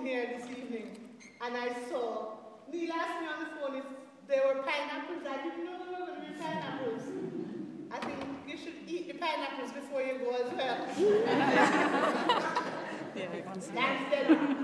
in here this evening and I saw, Neil asked me on the phone if there were pineapples. I didn't know there were going to be pineapples. I think you should eat the pineapples before you go as well. That's Stella.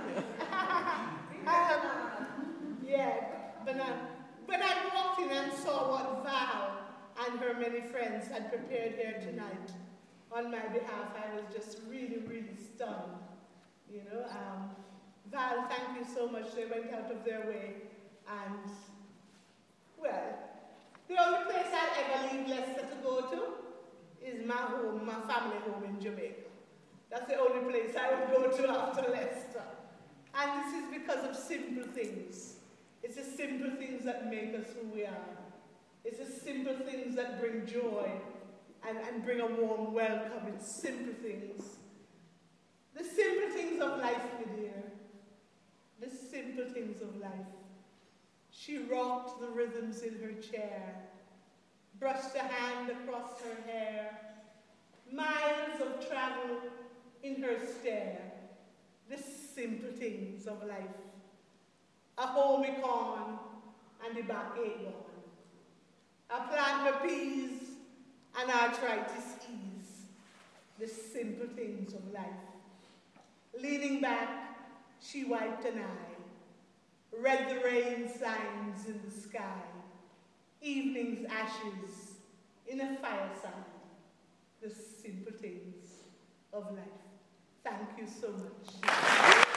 Yeah, but when I walked in and saw what Val and her many friends had prepared here tonight on my behalf, I was just really, really stunned. You know, Val, thank you so much. They went out of their way, and well, the only place I'll ever leave Leicester to go to is my home, my family home in Jamaica. That's the only place I would go to after Leicester. And this is because of simple things. It's the simple things that make us who we are. It's the simple things that bring joy and bring a warm welcome. It's simple things. The simple things of life, my dear. The simple things of life. She rocked the rhythms in her chair, brushed a hand across her hair, miles of travel in her stare. The simple things of life. A homey corn and the backache gone. I plant my peas and arthritis ease. The simple things of life. Leaning back, she wiped an eye, read the rain signs in the sky, evening's ashes in a fireside. The simple things of life. Thank you so much.